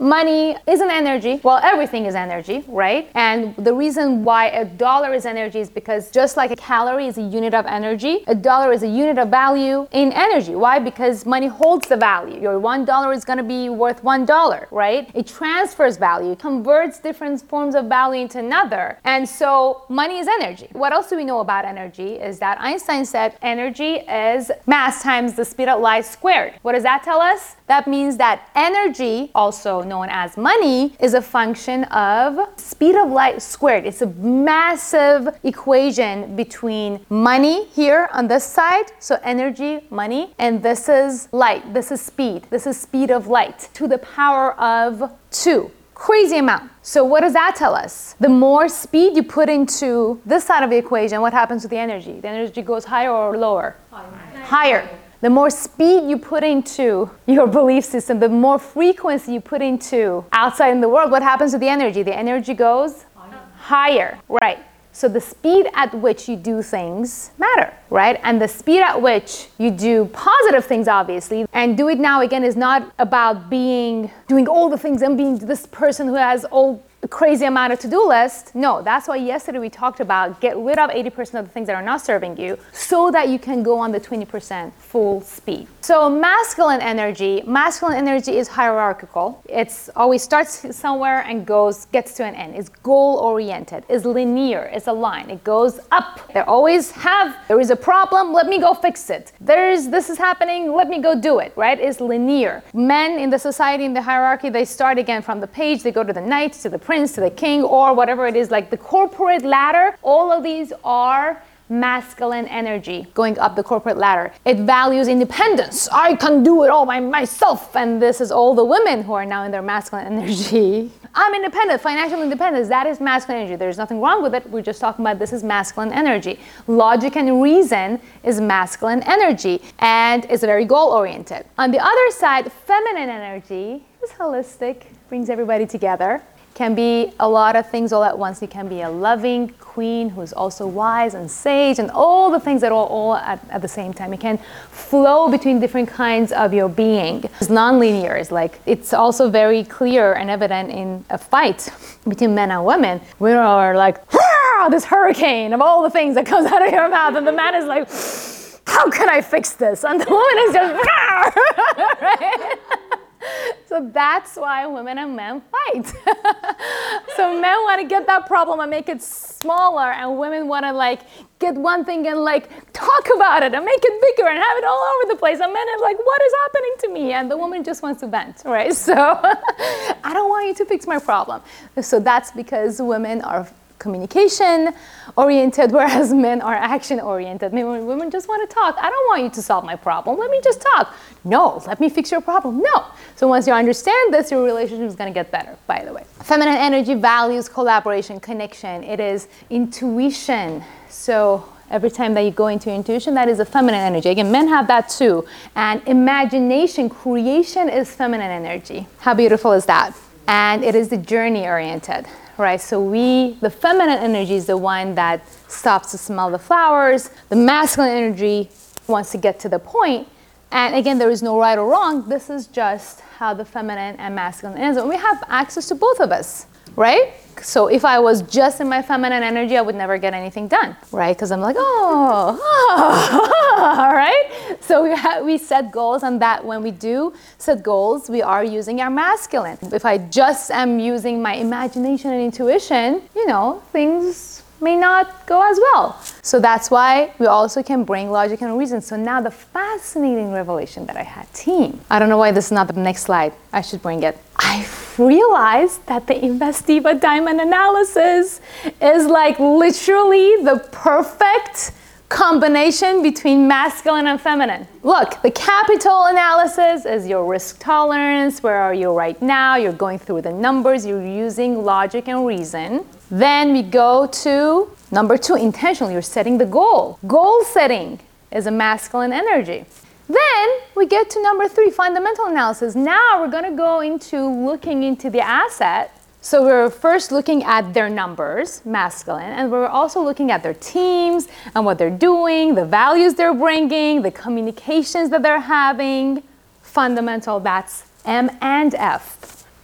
money is an energy. Well, everything is energy, right? And the reason why a dollar is energy is because just like a calorie is a unit of energy, a dollar is a unit of value in energy. Why? Because money holds the value. Your $1 is going to be worth $1, right? It transfers value, converts different forms of value into another. And so money is energy. What else do we know about energy is that Einstein said energy is mass times the speed of light squared. What does that tell us? That means that energy, also known as money, is a function of speed of light squared. It's a massive equation between money here on this side, so energy, money, and this is light, this is speed. This is speed of light to the power of 2. Crazy amount. So what does that tell us? The more speed you put into this side of the equation, what happens to the energy? The energy goes higher or lower? Higher. The more speed you put into your belief system, the more frequency you put into outside in the world, what happens to the energy? The energy goes higher, right? So the speed at which you do things matter, right? And the speed at which you do positive things, obviously, and do it now again is not about doing all the things and being this person who has all a crazy amount of to-do list. No, that's why yesterday we talked about get rid of 80% of the things that are not serving you so that you can go on the 20% full speed. So masculine energy is hierarchical. It's always starts somewhere and gets to an end. It's goal-oriented, it's linear, it's a line. It goes up. There is a problem, let me go fix it. This is happening, let me go do it, right? It's linear. Men in the society, in the hierarchy, they start again from the page, they go to the knight, to the prince, to the king, or whatever it is, like the corporate ladder. All of these are masculine energy going up the corporate ladder. It values independence. I can do it all by myself. And this is all the women who are now in their masculine energy. I'm independent, financial independence. That is masculine energy. There's nothing wrong with it. We're just talking about this is masculine energy. Logic and reason is masculine energy and is very goal-oriented. On the other side, feminine energy is holistic, brings everybody together. Can be a lot of things all at once. You can be a loving queen who's also wise and sage and all the things that are all at the same time. You can flow between different kinds of your being. It's non-linear. It's also very clear and evident in a fight between men and women. We are like, this hurricane of all the things that comes out of your mouth, and the man is like, how can I fix this? And the woman is just, right? So that's why women and men fight. So men want to get that problem and make it smaller, and women want to get one thing and talk about it and make it bigger and have it all over the place. And men are like, what is happening to me? And the woman just wants to vent, right? So I don't want you to fix my problem. So that's because women are communication oriented, whereas men are action oriented. Women just want to talk. I don't want you to solve my problem. Let me just talk. No, let me fix your problem. No. So once you understand this, your relationship is going to get better, by the way. Feminine energy values collaboration, connection. It is intuition. So every time that you go into intuition, that is a feminine energy. Again, men have that too. And imagination, creation is feminine energy. How beautiful is that? And it is the journey oriented. Right, so the feminine energy is the one that stops to smell the flowers. The masculine energy wants to get to the point. And again, there is no right or wrong. This is just how the feminine and masculine is. And we have access to both of us, right? So if I was just in my feminine energy, I would never get anything done, right? Because I'm like, all right? So we set goals, and that when we do set goals, we are using our masculine. If I just am using my imagination and intuition, things may not go as well. So that's why we also can bring logic and reason. So now the fascinating revelation that I had, team. I don't know why this is not the next slide. I should bring it. I realized that the Investiva diamond analysis is literally the perfect combination between masculine and feminine. Look, the capital analysis is your risk tolerance. Where are you right now? You're going through the numbers. You're using logic and reason. Then we go to number 2, intentional. You're setting the goal. Goal setting is a masculine energy. Then we get to number 3, fundamental analysis. Now we're going to go into looking into the asset. So we're first looking at their numbers, masculine, and we're also looking at their teams and what they're doing, the values they're bringing, the communications that they're having. Fundamental, that's M and F.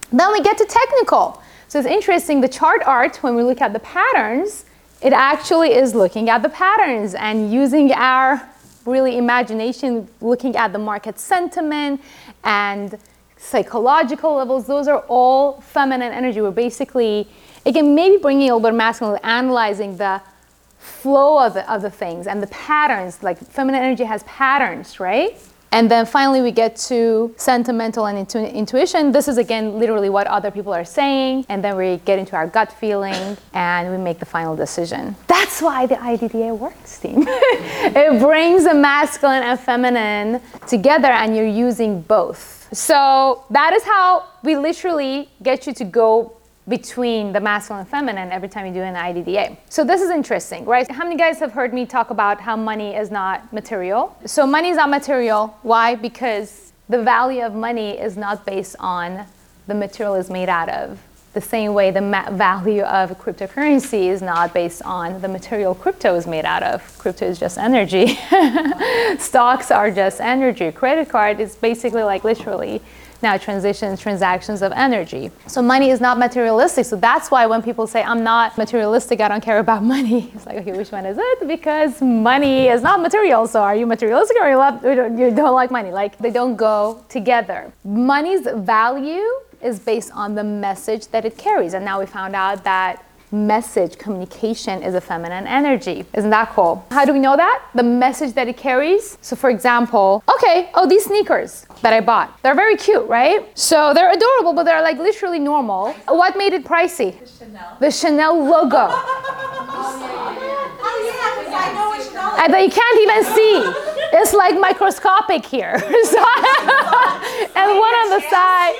Then we get to technical. So it's interesting, the chart art, when we look at the patterns, it actually is looking at the patterns and using our really imagination, looking at the market sentiment and psychological levels. Those are all feminine energy. We're basically, again, maybe bringing a little bit of masculine, analyzing the flow of the things and the patterns. Like feminine energy has patterns, right? And then finally we get to sentimental and intuition. This is again literally what other people are saying, and then we get into our gut feeling and we make the final decision. That's why the IDDA works, team. It brings the masculine and feminine together, and you're using both. So that is how we literally get you to go between the masculine and feminine every time you do an IDDA. So this is interesting, right? How many guys have heard me talk about how money is not material? So money is not material. Why? Because the value of money is not based on the material it's made out of. The same way the value of cryptocurrency is not based on the material crypto is made out of. Crypto is just energy. Stocks are just energy. Credit card is basically like literally now transactions of energy. So money is not materialistic. So that's why when people say, I'm not materialistic, I don't care about money. It's like, okay, which one is it? Because money is not material. So are you materialistic or you don't like money? Like they don't go together. Money's value is based on the message that it carries. And now we found out that message communication is a feminine energy. Isn't that cool? How do we know that? The message that it carries. So for example, okay, these sneakers that I bought, they're very cute, right? So they're adorable, but they're like literally normal. What made it pricey? The Chanel logo. I know what Chanel is. And that you can't even see. It's like microscopic here. So, and one on the side.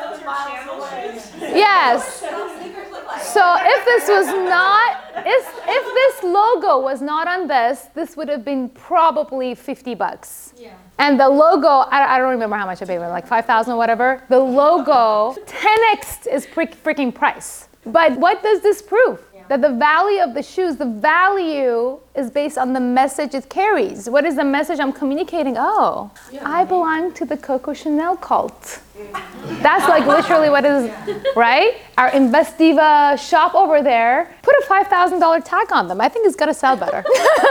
Yes. So if this was not, if this logo was not on this would have been probably $50. Yeah. And the logo, I don't remember how much I paid, like 5,000 or whatever. The logo, 10x is freaking price. But what does this prove? That the value of the shoes, the value is based on the message it carries. What is the message I'm communicating? Oh, I belong to the Coco Chanel cult. That's like literally what it is, right? Our Investiva shop over there, put a $5,000 tag on them. I think it's gonna sell better.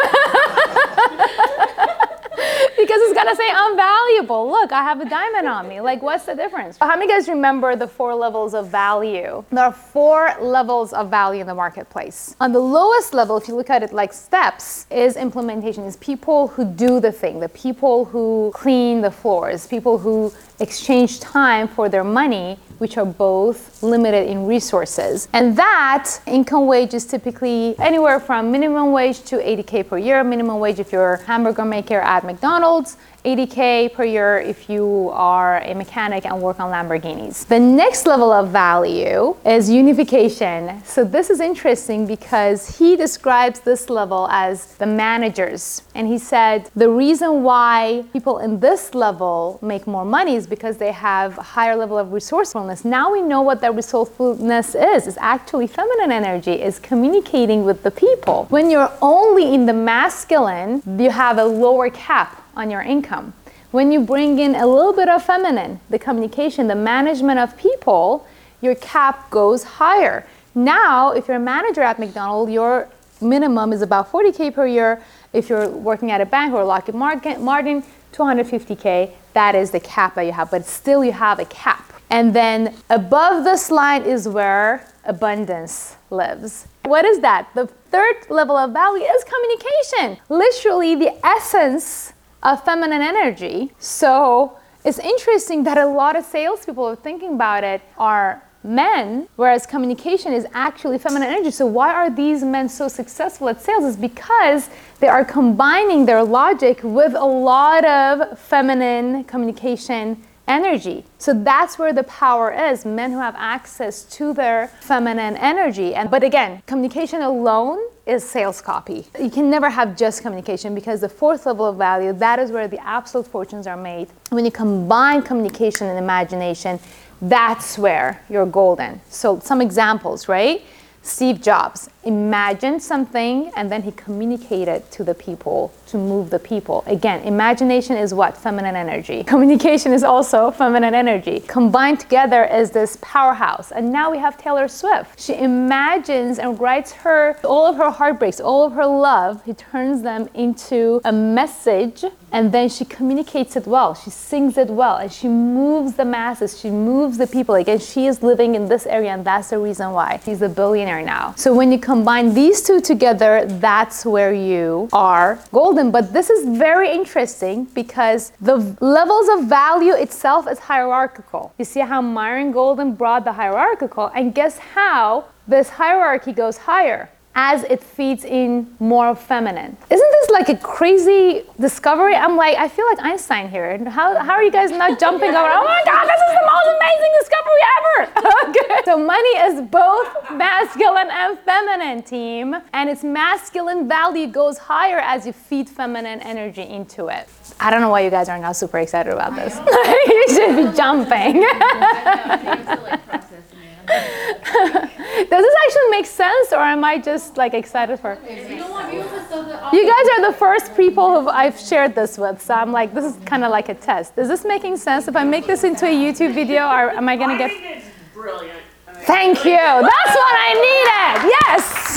Because it's gonna say I'm valuable. Look, I have a diamond on me. Like, what's the difference? How many guys remember the 4 levels of value? There are 4 levels of value in the marketplace. On the lowest level, if you look at it like steps, is implementation. Is people who do the thing, the people who clean the floors, people who exchange time for their money, which are both limited in resources. And that income wage is typically anywhere from minimum wage to 80K per year. Minimum wage if you're a hamburger maker at McDonald's, 80K per year if you are a mechanic and work on Lamborghinis. The next level of value is unification. So this is interesting because he describes this level as the managers. And he said the reason why people in this level make more money is because they have a higher level of resourcefulness. Now we know what that resourcefulness is. It's actually feminine energy, is communicating with the people. When you're only in the masculine, you have a lower cap on your income. When you bring in a little bit of feminine, the communication, the management of people, your cap goes higher. Now, if you're a manager at McDonald's, your minimum is about 40K per year. If you're working at a bank or Lockheed Martin, 250K, that is the cap that you have, but still you have a cap. And then above this line is where abundance lives. What is that? The third level of value is communication. Literally the essence of feminine energy. So it's interesting that a lot of salespeople are thinking about it are men, whereas communication is actually feminine energy. So why are these men so successful at sales? It's because they are combining their logic with a lot of feminine communication energy. So that's where the power is, men who have access to their feminine energy. But again, communication alone is sales copy. You can never have just communication because the 4th level of value, that is where the absolute fortunes are made. When you combine communication and imagination, that's where you're golden. So some examples, right? Steve Jobs, imagined something and then he communicated to the people to move the people. Again, imagination is what? Feminine energy. Communication is also feminine energy. Combined together is this powerhouse. And now we have Taylor Swift. She imagines and writes all of her heartbreaks, all of her love. He turns them into a message, and then she communicates it well. She sings it well, and she moves the masses. She moves the people. Again, she is living in this area, and that's the reason why she's a billionaire now. So when you combine these two together, that's where you are golden. But this is very interesting because the levels of value itself is hierarchical. You see how Myron Golden brought the hierarchical, and guess how this hierarchy goes higher as it feeds in more feminine. Isn't this like a crazy discovery? I feel like Einstein here. How are you guys not jumping over? Oh my God, this is the most amazing discovery ever. Okay. So money is both masculine and feminine, team. And its masculine value goes higher as you feed feminine energy into it. I don't know why you guys are not super excited about this. You should be jumping. Does this actually make sense, or am I just like excited for it? You guys are the first people who I've shared this with, so I'm like, this is kind of like a test. Is this making sense? If I make this into a YouTube video, or am I gonna get? I think it's brilliant. Thank you. That's what I needed. Yes.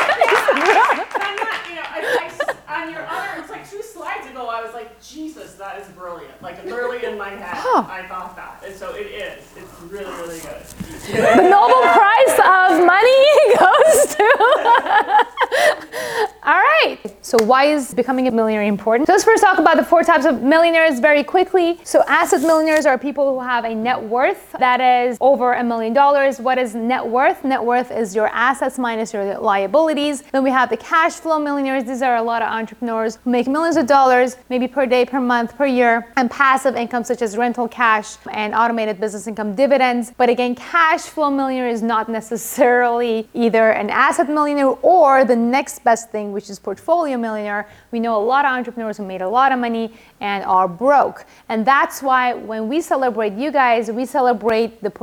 I'm not, on your other, it's like 2 slides ago, I was like, Jesus, that is brilliant. Like literally in my head, I thought that, and so it is. It's really, really good. The Nobel Prize of money goes to. All right. So why is becoming a millionaire important? So let's first talk about the 4 types of millionaires very quickly. So asset millionaires are people who have a net worth that is over $1 million. What is net worth? Net worth is your assets minus your liabilities. Then we have the cash flow millionaires. These are a lot of entrepreneurs who make millions of dollars, maybe per day, per month, per year, and passive income such as rental cash and automated business income dividends. But again, cash flow millionaire is not necessarily either an asset millionaire or the next best thing, which is portfolio millionaire. We know a lot of entrepreneurs who made a lot of money and are broke. And that's why when we celebrate you guys, we celebrate the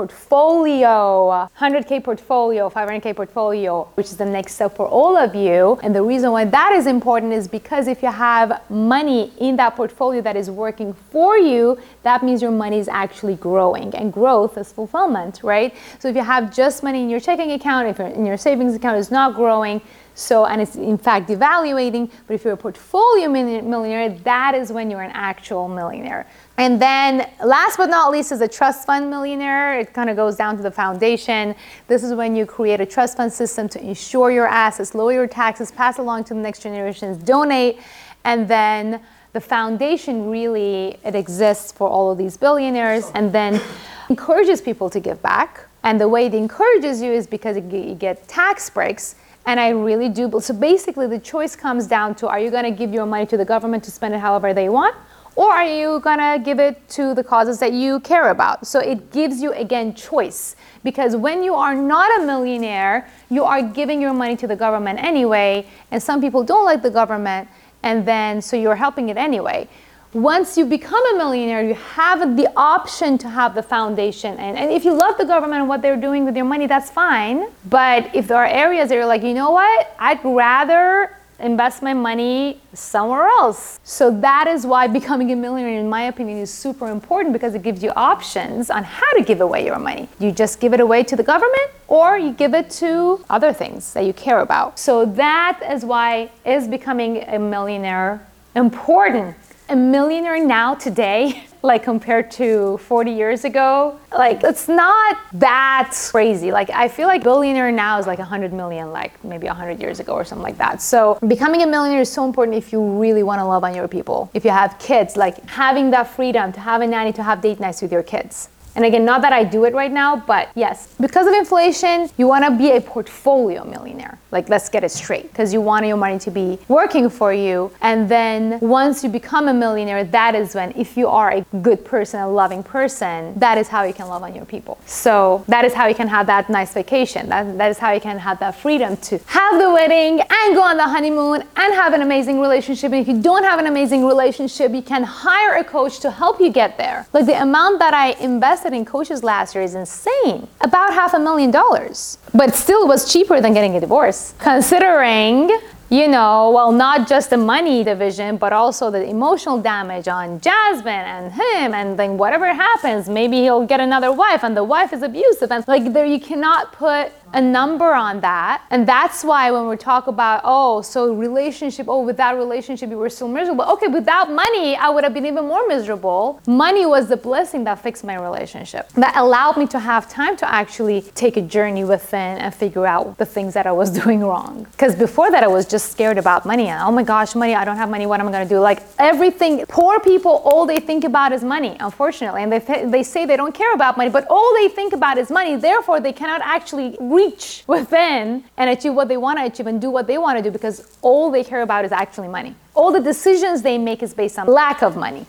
portfolio, 100K portfolio, 500K portfolio, which is the next step for all of you. And the reason why that is important is because if you have money in that portfolio that is working for you, that means your money is actually growing, and growth is fulfillment, right? So if you have just money in your checking account, if in your savings account is not growing, and it's in fact devaluating, but if you're a portfolio millionaire, that is when you're an actual millionaire. And then last but not least is a trust fund millionaire. It kind of goes down to the foundation. This is when you create a trust fund system to insure your assets, lower your taxes, pass along to the next generations, donate, and then the foundation really, it exists for all of these billionaires, and then encourages people to give back. And the way it encourages you is because you get tax breaks. And I really do. So basically the choice comes down to, are you going to give your money to the government to spend it however they want? Or are you going to give it to the causes that you care about? So it gives you, again, choice. Because when you are not a millionaire, you are giving your money to the government anyway. And some people don't like the government. And then, so you're helping it anyway. Once you become a millionaire, you have the option to have the foundation. And if you love the government and what they're doing with your money, that's fine. But if there are areas that you're like, you know what, I'd rather invest my money somewhere else. So that is why becoming a millionaire, in my opinion, is super important, because it gives you options on how to give away your money. You just give it away to the government, or you give it to other things that you care about. So that is why is becoming a millionaire important. A millionaire now today, like compared to 40 years ago, like it's not that crazy. Like I feel like billionaire now is like 100 million, like maybe 100 years ago or something like that. So becoming a millionaire is so important if you really want to love on your people. If you have kids, like having that freedom to have a nanny, to have date nights with your kids. And again, not that I do it right now, but yes, because of inflation, you want to be a portfolio millionaire. Like, let's get it straight, because you want your money to be working for you. And then once you become a millionaire, that is when, if you are a good person, a loving person, that is how you can love on your people. So that is how you can have that nice vacation. That is how you can have that freedom to have the wedding and go on the honeymoon and have an amazing relationship. And if you don't have an amazing relationship, you can hire a coach to help you get there. Like the amount that I invest invested in coaches last year is insane. About $500,000. But still was cheaper than getting a divorce. Considering, not just the money division, but also the emotional damage on Jasmine and him, and then whatever happens, maybe he'll get another wife and the wife is abusive. And you cannot put a number on that. And that's why when we talk about, with that relationship, you were still miserable. Okay, without money, I would have been even more miserable. Money was the blessing that fixed my relationship. That allowed me to have time to actually take a journey within and figure out the things that I was doing wrong. Because before that, I was just scared about money. And oh my gosh, money, I don't have money, what am I gonna do? Everything, poor people, all they think about is money, unfortunately. And they say they don't care about money, but all they think about is money. Therefore, they cannot actually reach within and achieve what they want to achieve and do what they want to do, because all they care about is actually money. All the decisions they make is based on lack of money.